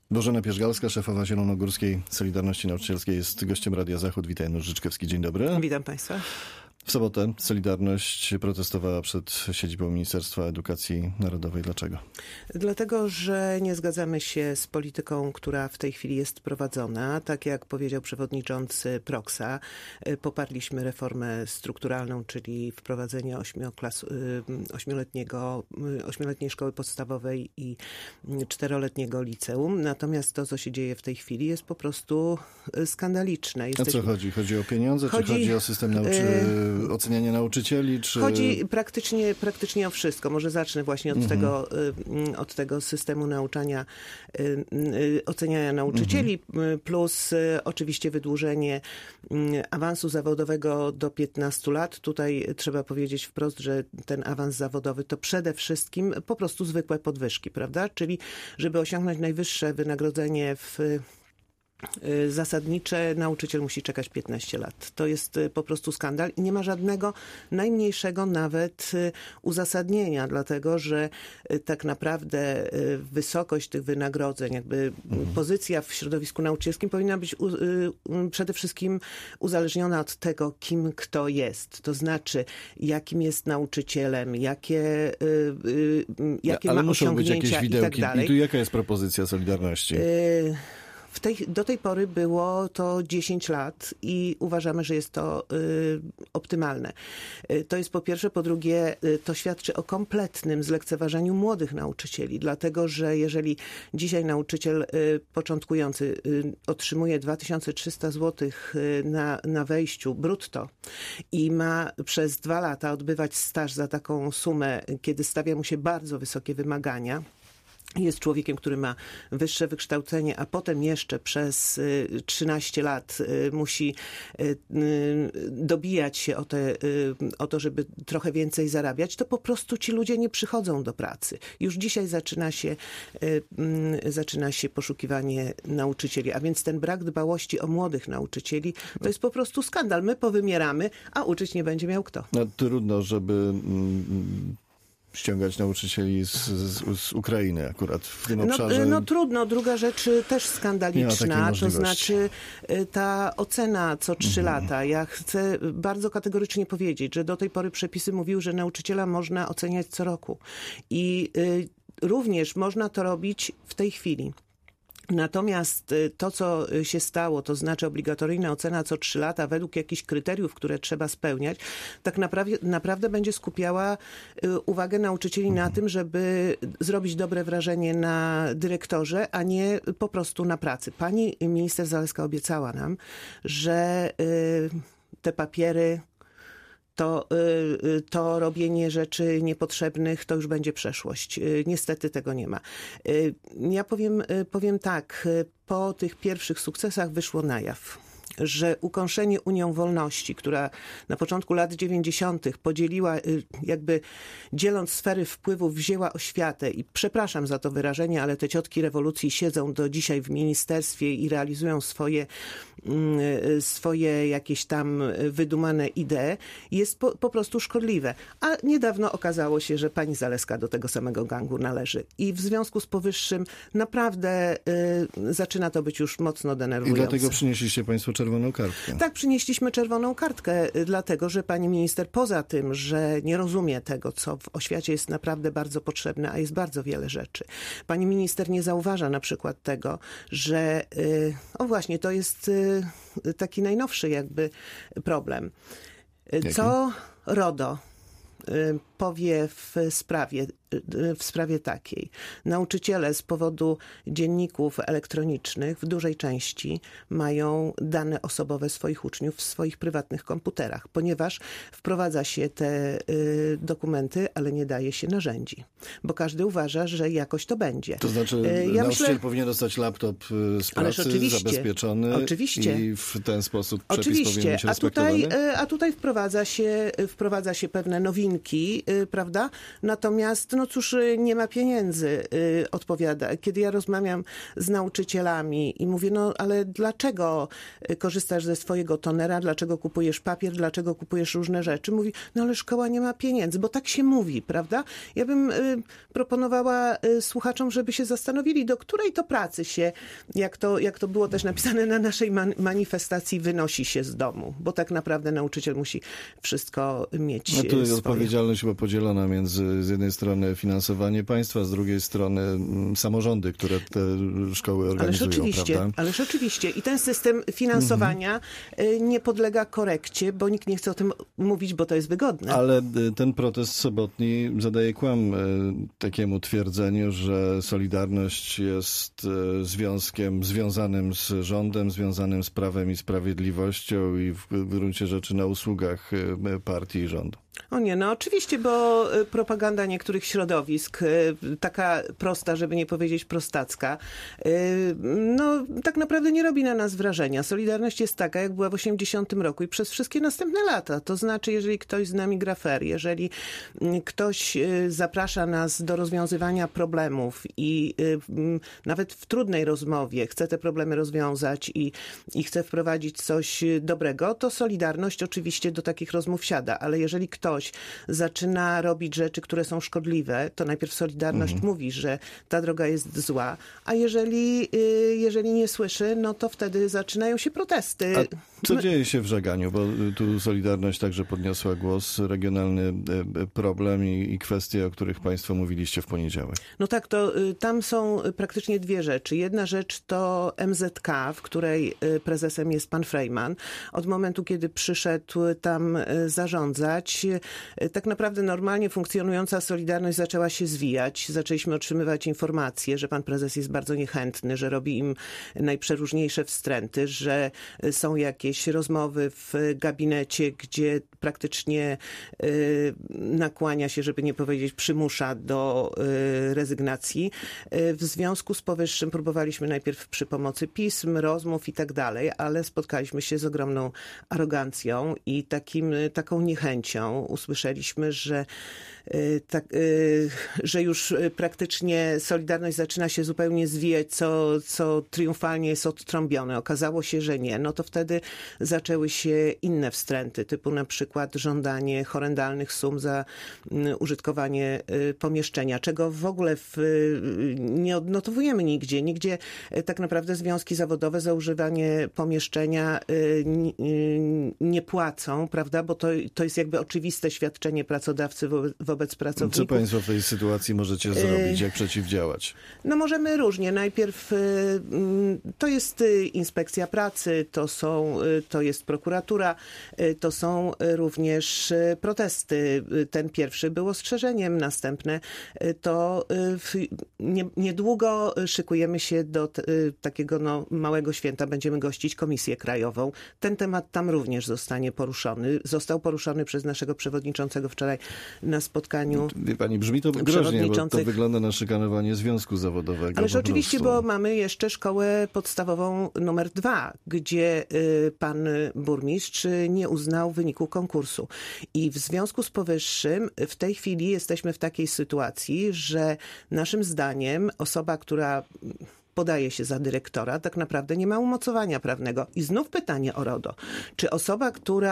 Bożena Pierzgalska, szefowa Zielonogórskiej Solidarności Nauczycielskiej, jest gościem Radia Zachód. Witaj, Janusz Życzkowski. Dzień dobry. Witam Państwa. W sobotę Solidarność protestowała przed siedzibą Ministerstwa Edukacji Narodowej. Dlaczego? Dlatego, że nie zgadzamy się z polityką, która w tej chwili jest prowadzona. Tak jak powiedział przewodniczący Proksa, poparliśmy reformę strukturalną, czyli wprowadzenie ośmioletniej szkoły podstawowej i 4-letniego liceum. Natomiast to, co się dzieje w tej chwili, jest po prostu skandaliczne. O co chodzi? Chodzi o pieniądze, czy chodzi o system oceniania nauczycieli? Czy... Chodzi praktycznie o wszystko. Może zacznę właśnie od tego systemu nauczania, oceniania nauczycieli, plus oczywiście wydłużenie awansu zawodowego do 15 lat. Tutaj trzeba powiedzieć wprost, że ten awans zawodowy to przede wszystkim po prostu zwykłe podwyżki, prawda? Czyli żeby osiągnąć najwyższe wynagrodzenie zasadnicze, nauczyciel musi czekać 15 lat. To jest po prostu skandal i nie ma żadnego najmniejszego nawet uzasadnienia, dlatego że tak naprawdę wysokość tych wynagrodzeń, jakby pozycja w środowisku nauczycielskim powinna być przede wszystkim uzależniona od tego, kim kto jest. To znaczy, jakim jest nauczycielem, jakie ale ma muszą być osiągnięcia jakieś i tak widełki. dalej. I tu jaka jest propozycja Solidarności? Do tej pory było to 10 lat i uważamy, że jest to optymalne. To jest po pierwsze. Po drugie, to świadczy o kompletnym zlekceważeniu młodych nauczycieli, dlatego że jeżeli dzisiaj nauczyciel początkujący otrzymuje 2300 zł na wejściu brutto i ma przez 2 lata odbywać staż za taką sumę, kiedy stawia mu się bardzo wysokie wymagania, jest człowiekiem, który ma wyższe wykształcenie, a potem jeszcze przez 13 lat musi dobijać się o to, żeby trochę więcej zarabiać, to po prostu ci ludzie nie przychodzą do pracy. Już dzisiaj zaczyna się poszukiwanie nauczycieli, a więc ten brak dbałości o młodych nauczycieli to jest po prostu skandal. My powymieramy, a uczyć nie będzie miał kto. No, trudno, żeby ściągać nauczycieli z Ukrainy akurat w tym obszarze. No trudno. Druga rzecz też skandaliczna, to znaczy ta ocena co 3 lata. Ja chcę bardzo kategorycznie powiedzieć, że do tej pory przepisy mówiły, że nauczyciela można oceniać co roku. I również można to robić w tej chwili. Natomiast to, co się stało, to znaczy obligatoryjna ocena co 3 lata według jakichś kryteriów, które trzeba spełniać, tak naprawdę będzie skupiała uwagę nauczycieli na tym, żeby zrobić dobre wrażenie na dyrektorze, a nie po prostu na pracy. Pani minister Zalewska obiecała nam, że te papiery, to robienie rzeczy niepotrzebnych to już będzie przeszłość. Niestety tego nie ma. Ja powiem tak, po tych pierwszych sukcesach wyszło na jaw, że ukąszenie Unią Wolności, która na początku lat 90. podzieliła, jakby dzieląc sfery wpływów, wzięła oświatę i przepraszam za to wyrażenie, ale te ciotki rewolucji siedzą do dzisiaj w ministerstwie i realizują swoje jakieś tam wydumane idee, jest po prostu szkodliwe. A niedawno okazało się, że pani Zalewska do tego samego gangu należy. I w związku z powyższym naprawdę zaczyna to być już mocno denerwujące. I dlatego przynieśliście państwo czerwoną kartkę. Tak, przynieśliśmy czerwoną kartkę, dlatego że pani minister poza tym, że nie rozumie tego, co w oświacie jest naprawdę bardzo potrzebne, a jest bardzo wiele rzeczy. Pani minister nie zauważa na przykład tego, że właśnie to jest taki najnowszy jakby problem. Co RODO powie w sprawie takiej. Nauczyciele z powodu dzienników elektronicznych w dużej części mają dane osobowe swoich uczniów w swoich prywatnych komputerach, ponieważ wprowadza się te dokumenty, ale nie daje się narzędzi, bo każdy uważa, że jakoś to będzie. To znaczy nauczyciel powinien dostać laptop z pracy zabezpieczony i w ten sposób przepis powinien być respektowany? A tutaj wprowadza się pewne nowinki, prawda? Natomiast No cóż, nie ma pieniędzy, odpowiada. Kiedy ja rozmawiam z nauczycielami i mówię, no ale dlaczego korzystasz ze swojego tonera, dlaczego kupujesz papier, dlaczego kupujesz różne rzeczy? Mówi, no ale szkoła nie ma pieniędzy, bo tak się mówi, prawda? Ja bym proponowała słuchaczom, żeby się zastanowili, do której to pracy się, jak to było też napisane na naszej manifestacji, wynosi się z domu, bo tak naprawdę nauczyciel musi wszystko mieć. No tu jest odpowiedzialność chyba podzielona między z jednej strony finansowanie państwa, z drugiej strony samorządy, które te szkoły organizują, prawda? Ależ oczywiście. I ten system finansowania nie podlega korekcie, bo nikt nie chce o tym mówić, bo to jest wygodne. Ale ten protest sobotni zadaje kłam takiemu twierdzeniu, że Solidarność jest związkiem związanym z rządem, związanym z Prawem i Sprawiedliwością i w gruncie rzeczy na usługach partii i rządu. O nie, no oczywiście, bo propaganda niektórych środowisk, taka prosta, żeby nie powiedzieć prostacka, no tak naprawdę nie robi na nas wrażenia. Solidarność jest taka, jak była w 80 roku i przez wszystkie następne lata. To znaczy, jeżeli ktoś z nami gra fair, jeżeli ktoś zaprasza nas do rozwiązywania problemów i nawet w trudnej rozmowie chce te problemy rozwiązać i chce wprowadzić coś dobrego, to Solidarność oczywiście do takich rozmów siada, ale jeżeli ktoś zaczyna robić rzeczy, które są szkodliwe, to najpierw Solidarność mówi, że ta droga jest zła, a jeżeli nie słyszy, no to wtedy zaczynają się protesty. A co dzieje się w Żeganiu? Bo tu Solidarność także podniosła głos, regionalny problem i kwestie, o których państwo mówiliście w poniedziałek. No tak, to tam są praktycznie dwie rzeczy. Jedna rzecz to MZK, w której prezesem jest pan Frejman. Od momentu, kiedy przyszedł tam zarządzać, tak naprawdę normalnie funkcjonująca Solidarność zaczęła się zwijać. Zaczęliśmy otrzymywać informacje, że pan prezes jest bardzo niechętny, że robi im najprzeróżniejsze wstręty, że są jakieś rozmowy w gabinecie, gdzie praktycznie nakłania się, żeby nie powiedzieć przymusza do rezygnacji. W związku z powyższym próbowaliśmy najpierw przy pomocy pism, rozmów i tak dalej, ale spotkaliśmy się z ogromną arogancją i taką niechęcią. Usłyszeliśmy, że już praktycznie Solidarność zaczyna się zupełnie zwijać, co triumfalnie jest odtrąbione. Okazało się, że nie. No to wtedy zaczęły się inne wstręty, typu na przykład żądanie horrendalnych sum za użytkowanie pomieszczenia, czego w ogóle nie odnotowujemy nigdzie. Nigdzie tak naprawdę związki zawodowe za używanie pomieszczenia nie płacą, prawda? Bo to jest jakby oczywiste świadczenie pracodawcy wobec pracowników. Co państwo w tej sytuacji możecie zrobić? Jak przeciwdziałać? No możemy różnie. Najpierw to jest inspekcja pracy, to jest prokuratura, to są również protesty. Ten pierwszy był ostrzeżeniem, następne to niedługo szykujemy się do takiego małego święta. Będziemy gościć Komisję Krajową. Ten temat tam również zostanie poruszony. Został poruszony przez naszego przewodniczącego wczoraj na spotkaniu. Wie pani, brzmi to groźnie, bo to wygląda na szykanowanie związku zawodowego. Ależ oczywiście, bo mamy jeszcze szkołę podstawową numer 2, gdzie pan burmistrz nie uznał wyniku konkursu. I w związku z powyższym w tej chwili jesteśmy w takiej sytuacji, że naszym zdaniem osoba, która podaje się za dyrektora, tak naprawdę nie ma umocowania prawnego. I znów pytanie o RODO. Czy osoba,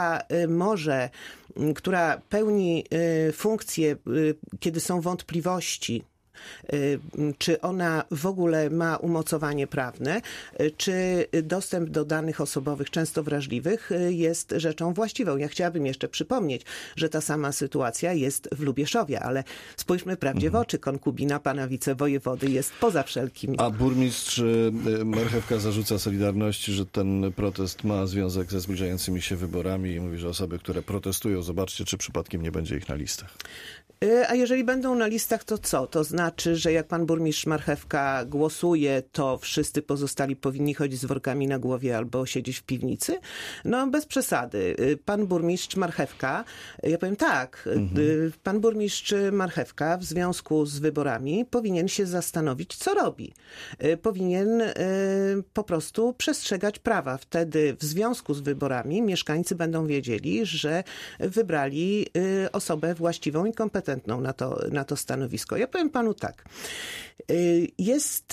która pełni funkcję, kiedy są wątpliwości, czy ona w ogóle ma umocowanie prawne, czy dostęp do danych osobowych, często wrażliwych, jest rzeczą właściwą. Ja chciałabym jeszcze przypomnieć, że ta sama sytuacja jest w Lubieszowie, ale spójrzmy prawdzie w oczy. Konkubina pana wicewojewody jest poza wszelkim. A burmistrz Marchewka zarzuca Solidarności, że ten protest ma związek ze zbliżającymi się wyborami i mówi, że osoby, które protestują, zobaczcie, czy przypadkiem nie będzie ich na listach. A jeżeli będą na listach, to co? To znaczy, znaczy, że jak pan burmistrz Marchewka głosuje, to wszyscy pozostali powinni chodzić z workami na głowie albo siedzieć w piwnicy? No bez przesady. Pan burmistrz Marchewka, ja powiem tak, pan burmistrz Marchewka w związku z wyborami powinien się zastanowić, co robi. Powinien po prostu przestrzegać prawa. Wtedy w związku z wyborami mieszkańcy będą wiedzieli, że wybrali osobę właściwą i kompetentną na to stanowisko. Ja powiem panu tak. Jest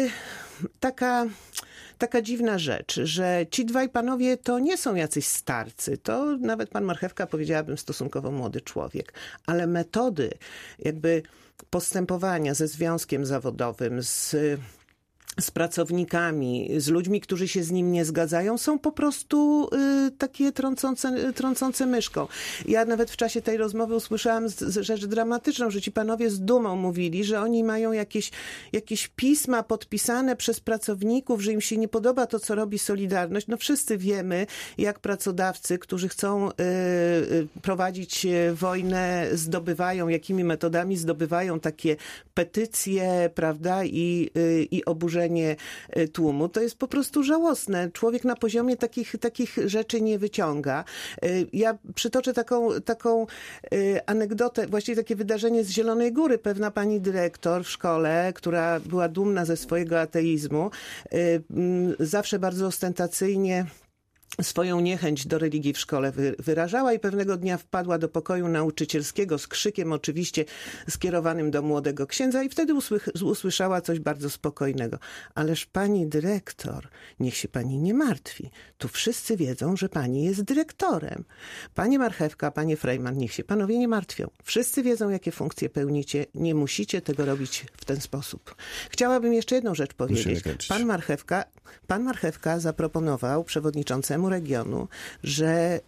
taka dziwna rzecz, że ci dwaj panowie to nie są jacyś starcy. To nawet pan Marchewka, powiedziałabym, stosunkowo młody człowiek. Ale metody jakby postępowania ze związkiem zawodowym, z pracownikami, z ludźmi, którzy się z nim nie zgadzają, są po prostu takie trącące myszką. Ja nawet w czasie tej rozmowy usłyszałam rzecz dramatyczną, że ci panowie z dumą mówili, że oni mają jakieś pisma podpisane przez pracowników, że im się nie podoba to, co robi Solidarność. No wszyscy wiemy, jak pracodawcy, którzy chcą prowadzić wojnę, jakimi metodami zdobywają takie petycje, prawda, i oburzenie tłumu. To jest po prostu żałosne. Człowiek na poziomie takich rzeczy nie wyciąga. Ja przytoczę taką anegdotę, właściwie takie wydarzenie z Zielonej Góry. Pewna pani dyrektor w szkole, która była dumna ze swojego ateizmu, zawsze bardzo ostentacyjnie swoją niechęć do religii w szkole wyrażała i pewnego dnia wpadła do pokoju nauczycielskiego z krzykiem oczywiście skierowanym do młodego księdza i wtedy usłyszała coś bardzo spokojnego. Ależ pani dyrektor, niech się pani nie martwi. Tu wszyscy wiedzą, że pani jest dyrektorem. Panie Marchewka, panie Frejman, niech się panowie nie martwią. Wszyscy wiedzą, jakie funkcje pełnicie. Nie musicie tego robić w ten sposób. Chciałabym jeszcze jedną rzecz powiedzieć. Pan Marchewka zaproponował przewodniczącemu regionu, że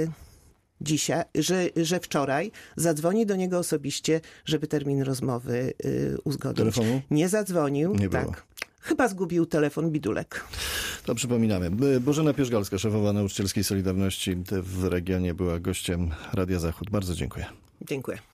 że wczoraj zadzwoni do niego osobiście, żeby termin rozmowy uzgodnić. Telefonu? Nie zadzwonił. Nie było. Tak. Chyba zgubił telefon bidulek. To przypominamy. Bożena Pierzgalska, szefowa Nauczycielskiej Solidarności w regionie, była gościem Radia Zachód. Bardzo dziękuję. Dziękuję.